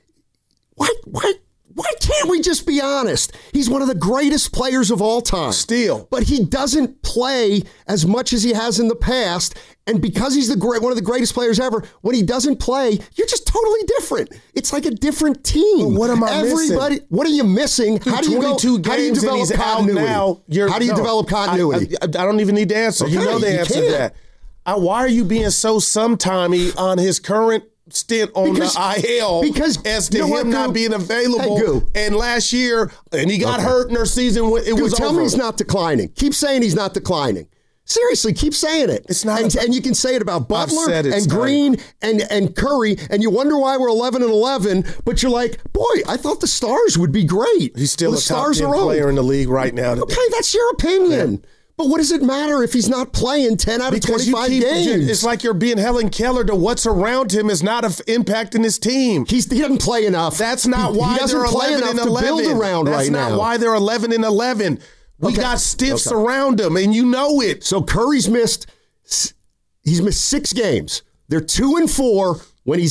Why can't we just be honest? He's one of the greatest players of all time. Still. But he doesn't play as much as he has in the past. And because he's one of the greatest players ever, when he doesn't play, you're just totally different. It's like a different team. But what am I missing? What are you missing? How do you develop continuity? How do you develop continuity? I don't even need to answer. Okay, you know the answer to that. Why are you being so sometimey on his current stint on the IL as to him not being available? And last year, and he got hurt in their season. It was tell over. me he's not declining. Keep saying he's not declining. Seriously, keep saying it. It's not, and you can say it about Butler and Green and Curry, and you wonder why we're 11-11. But you're like, boy, I thought the Stars would be great. He's still a top 10 player in the league right now. Okay, that's your opinion. Yeah. But what does it matter if he's not playing 10 out of 25 games? It's like you're being Helen Keller to what's around him is not impacting his team. He doesn't play enough. That's not why they're 11-11 to build around right now. That's not why they're 11-11. We got stiffs around him, and you know it. So Curry's missed 6 games. They're 2-4 when he's out.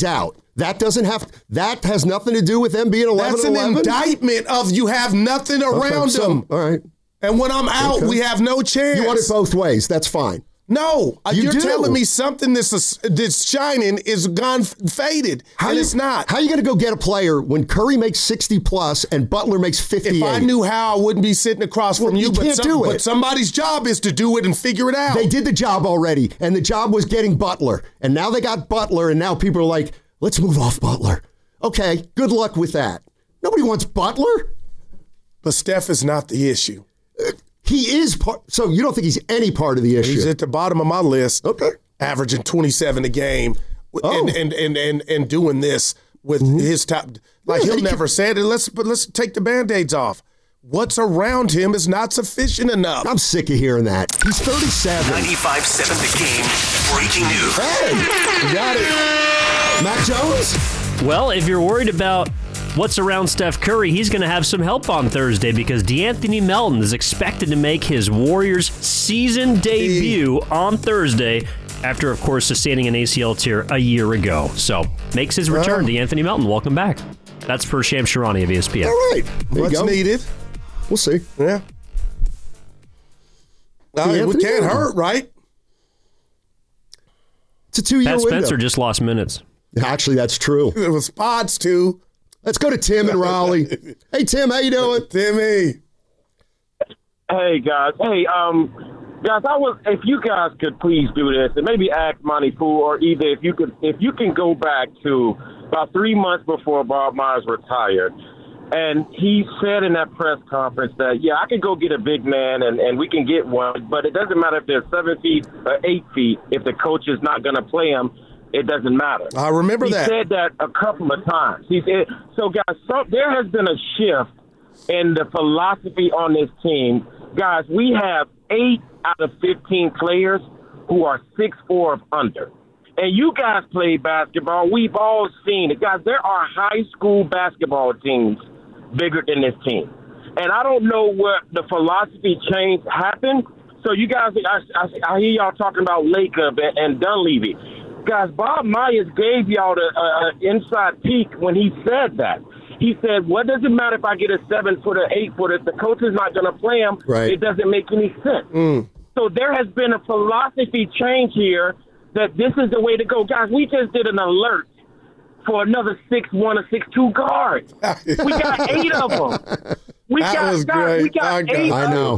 That has nothing to do with them being 11-11? That's an indictment of you have nothing around them. All right. And when I'm out, we have no chance. You want it both ways. That's fine. No, you're do. telling me something that's shining is gone faded, and it's not. How are you going to go get a player when Curry makes 60+ and Butler makes 58? If I knew how, I wouldn't be sitting across from you. Can't do it. But somebody's job is to do it and figure it out. They did the job already, and the job was getting Butler. And now they got Butler, and now people are like, let's move off Butler. Okay, good luck with that. Nobody wants Butler. But Steph is not the issue. He is part. So you don't think he's any part of the issue? He's at the bottom of my list. Okay, averaging 27 a game, and doing this with his top. Like he'll never say it. Let's take the Band-Aids off. What's around him is not sufficient enough. I'm sick of hearing that. He's 37. 95.7 The Game. Breaking news. Hey, you got it. Matt Jones. Well, if you're worried about what's around Steph Curry, he's going to have some help on Thursday because DeAnthony Melton is expected to make his Warriors season debut on Thursday after, of course, sustaining an ACL tear a year ago. So, makes his return. DeAnthony Melton, welcome back. That's per Shams Charania of ESPN. All right. What's needed? We'll see. Yeah. We can't hurt, right? It's a 2-year window. Pat Spencer just lost minutes. Actually, that's true. It was spots, too. Let's go to Tim in Raleigh. Hey, Tim, how you doing? Timmy. Hey, guys. Hey, guys, if you guys could please do this, and maybe ask Monty Poole, or either if you can go back to about 3 months before Bob Myers retired, and he said in that press conference that, I could go get a big man and we can get one, but it doesn't matter if they're 7 feet or 8 feet. If the coach is not going to play him, it doesn't matter. I remember he that. He said that a couple of times. So, guys, there has been a shift in the philosophy on this team. Guys, we have 8 out of 15 players who are 6'4" or under. And you guys play basketball. We've all seen it. Guys, there are high school basketball teams bigger than this team. And I don't know what the philosophy change happened. So you guys, I hear y'all talking about Lacob and Dunleavy. Guys, Bob Myers gave y'all the inside peek when he said that. He said, what does it matter if I get a 7-footer, 8-footer? If the coach is not going to play him, It doesn't make any sense. So there has been a philosophy change here that this is the way to go. Guys, we just did an alert for another 6'1" or 6'2" guard. We got 8 of them. We got 8 I know.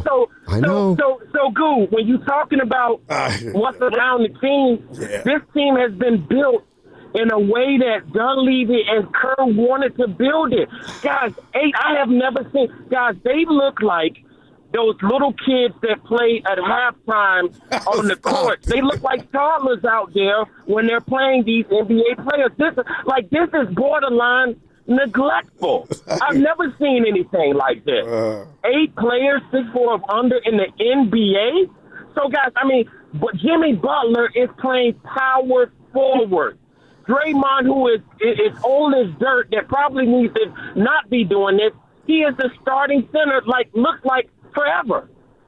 So, Goo, when you're talking about what's around the team, this team has been built in a way that Dunleavy and Kerr wanted to build it. Guys, 8, I have never seen. Guys, they look like those little kids that play at halftime on the court. They look like toddlers out there when they're playing these NBA players. This is borderline neglectful. I've never seen anything like this. 8 players, 6'4" or under in the NBA. So, guys, but Jimmy Butler is playing power forward. Draymond, who is old as dirt, that probably needs to not be doing this, he is the starting center, looks like forever.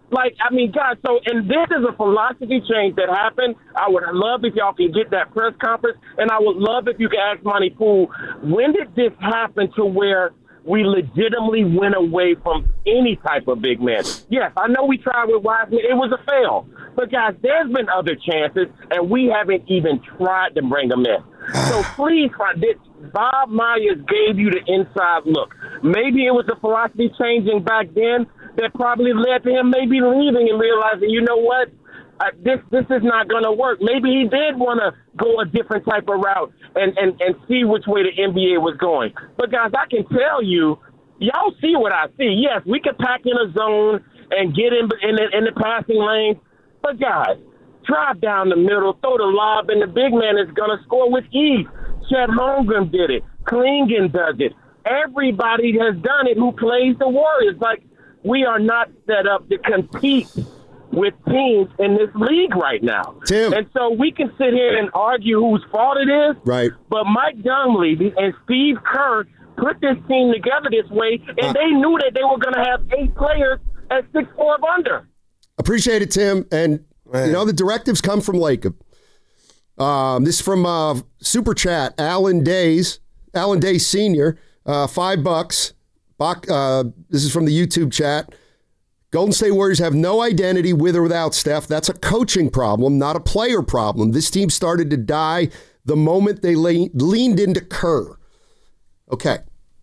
Guys, and this is a philosophy change that happened. I would love if y'all can get that press conference, and I would love if you could ask Monty Poole, when did this happen to where we legitimately went away from any type of big man? Yes, I know we tried with Wiseman. It was a fail. But, guys, there's been other chances, and we haven't even tried to bring them in. So, please, Bob Myers gave you the inside look. Maybe it was a philosophy changing back then that probably led to him maybe leaving and realizing, you know what, this is not going to work. Maybe he did want to go a different type of route and see which way the NBA was going. But, guys, I can tell you, y'all see what I see. Yes, we could pack in a zone and get in the passing lane. But, guys, drive down the middle, throw the lob, and the big man is going to score with ease. Chet Holmgren did it. Klingon does it. Everybody has done it who plays the Warriors. We are not set up to compete with teams in this league right now. Tim. And so we can sit here and argue whose fault it is. Right. But Mike Dunleavy and Steve Kerr put this team together this way, and they knew that they were going to have 8 players at 6'4" or under. Appreciate it, Tim. And, the directives come from Lacob. This is from Super Chat, Alan Days Sr., $5. This is from the YouTube chat. Golden State Warriors have no identity with or without Steph. That's a coaching problem, not a player problem. This team started to die the moment they leaned into Kerr. Okay.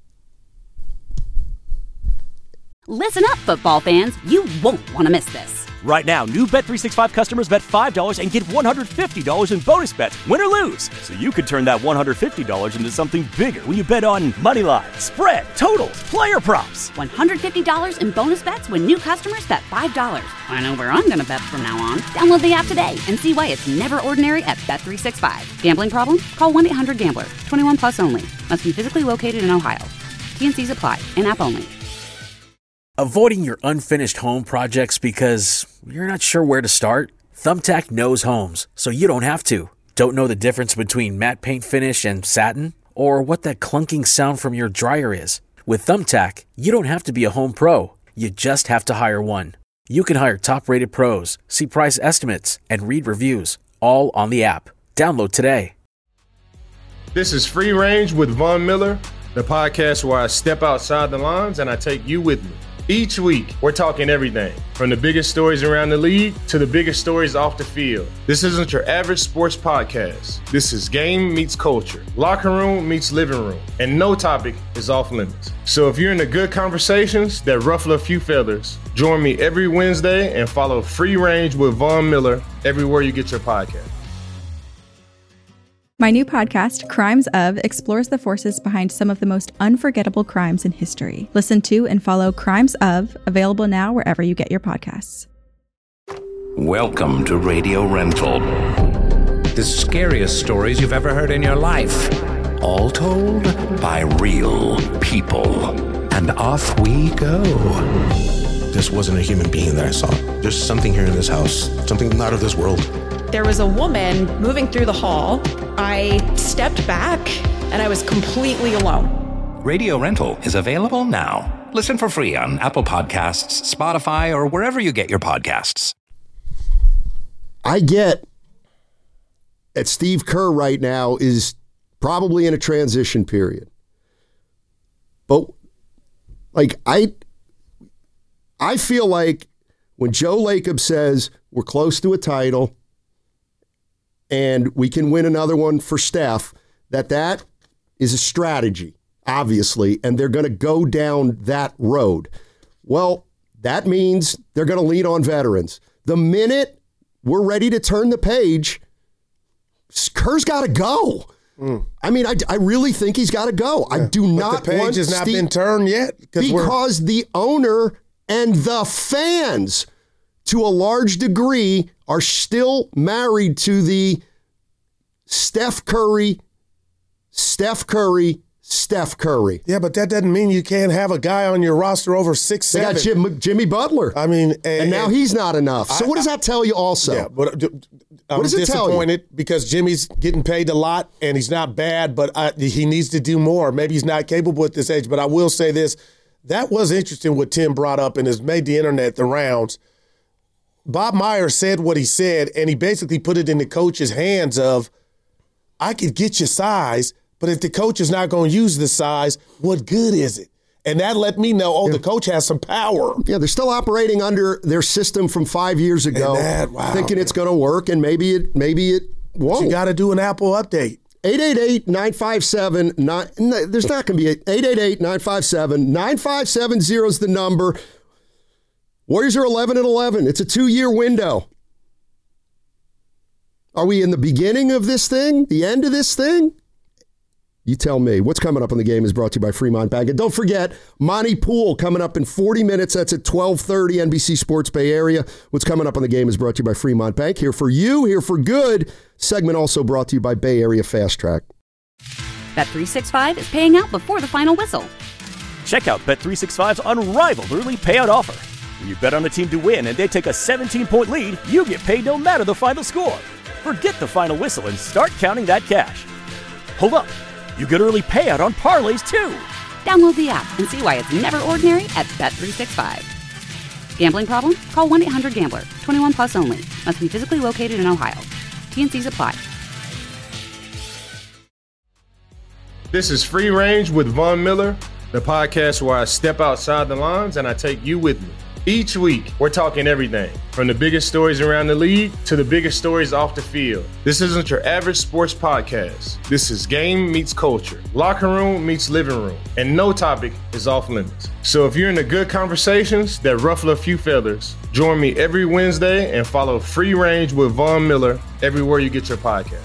Listen up, football fans. You won't want to miss this. Right now, new Bet365 customers bet $5 and get $150 in bonus bets, win or lose. So you could turn that $150 into something bigger when you bet on Moneyline, spread, totals, player props. $150 in bonus bets when new customers bet $5. I know where I'm going to bet from now on. Download the app today and see why it's never ordinary at Bet365. Gambling problem? Call 1-800-GAMBLER. 21 plus only. Must be physically located in Ohio. T&Cs apply. In-app only. Avoiding your unfinished home projects because you're not sure where to start? Thumbtack knows homes, so you don't have to. Don't know the difference between matte paint finish and satin? Or what that clunking sound from your dryer is? With Thumbtack, you don't have to be a home pro. You just have to hire one. You can hire top-rated pros, see price estimates, and read reviews, all on the app. Download today. This is Free Range with Von Miller, the podcast where I step outside the lines and I take you with me. Each week, we're talking everything from the biggest stories around the league to the biggest stories off the field. This isn't your average sports podcast. This is game meets culture, locker room meets living room, and no topic is off limits. So if you're into good conversations that ruffle a few feathers, join me every Wednesday and follow Free Range with Von Miller everywhere you get your podcast. My new podcast, Crimes Of, explores the forces behind some of the most unforgettable crimes in history. Listen to and follow Crimes Of, available now wherever you get your podcasts. Welcome to Radio Rental. The scariest stories you've ever heard in your life. All told by real people. And off we go. This wasn't a human being that I saw. There's something here in this house, something not of this world. There was a woman moving through the hall. I stepped back and I was completely alone. Radio Rental is available now. Listen for free on Apple Podcasts, Spotify, or wherever you get your podcasts. I get that Steve Kerr right now is probably in a transition period. But I feel like when Joe Lacob says we're close to a title and we can win another one for Steph, that is a strategy, obviously, and they're going to go down that road. Well, that means they're going to lean on veterans. The minute we're ready to turn the page, Kerr's got to go. I mean, I really think he's got to go. Yeah. I do not want the page has not been turned yet. Because the owner and the fans, to a large degree, are still married to the Steph Curry. Yeah, but that doesn't mean you can't have a guy on your roster over 6'7". They got Jimmy Butler. I mean, and now he's not enough. So what does that tell you also? Yeah, but I'm disappointed because Jimmy's getting paid a lot and he's not bad, but he needs to do more. Maybe he's not capable at this age, but I will say this. That was interesting what Tim brought up and has made the internet the rounds. Bob Myers said what he said, and he basically put it in the coach's hands of, I could get you size, but if the coach is not going to use the size, what good is it? And that let me know, the coach has some power. Yeah, they're still operating under their system from 5 years ago, thinking it's going to work, and maybe it won't. But you got to do an Apple update. 888-957, there's not going to be 888-957-9570 is the number. Warriors are 11-11. It's a 2-year window. Are we in the beginning of this thing? The end of this thing? You tell me. What's coming up on the game is brought to you by Fremont Bank. And don't forget, Monty Poole coming up in 40 minutes. That's at 12:30, NBC Sports Bay Area. What's coming up on the game is brought to you by Fremont Bank. Here for you, here for good. Segment also brought to you by Bay Area Fast Track. Bet365 is paying out before the final whistle. Check out Bet365's unrivaled early payout offer. When you bet on a team to win and they take a 17-point lead, you get paid no matter the final score. Forget the final whistle and start counting that cash. Hold up. You get early payout on parlays, too. Download the app and see why it's never ordinary at Bet365. Gambling problem? Call 1-800-GAMBLER. 21 plus only. Must be physically located in Ohio. T&Cs apply. This is Free Range with Von Miller, the podcast where I step outside the lines and I take you with me. Each week, we're talking everything from the biggest stories around the league to the biggest stories off the field. This isn't your average sports podcast. This is game meets culture, locker room meets living room, and no topic is off limits. So if you're into good conversations that ruffle a few feathers, join me every Wednesday and follow Free Range with Von Miller everywhere you get your podcast.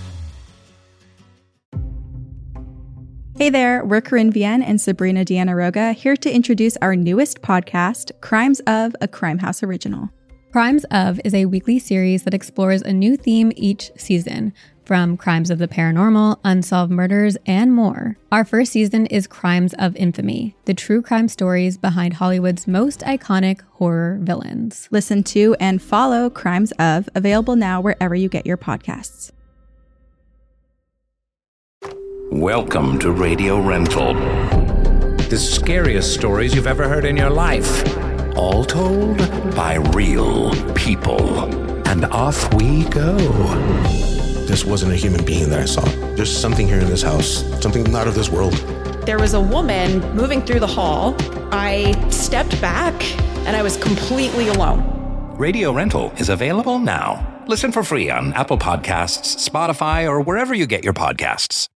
Hey there, we're Corinne Vienne and Sabrina Deanna Roga here to introduce our newest podcast, Crimes of, a Crime House original. Crimes of is a weekly series that explores a new theme each season, from crimes of the paranormal, unsolved murders, and more. Our first season is Crimes of Infamy, the true crime stories behind Hollywood's most iconic horror villains. Listen to and follow Crimes of, available now wherever you get your podcasts. Welcome to Radio Rental. The scariest stories you've ever heard in your life. All told by real people. And off we go. This wasn't a human being that I saw. There's something here in this house, something not of this world. There was a woman moving through the hall. I stepped back and I was completely alone. Radio Rental is available now. Listen for free on Apple Podcasts, Spotify, or wherever you get your podcasts.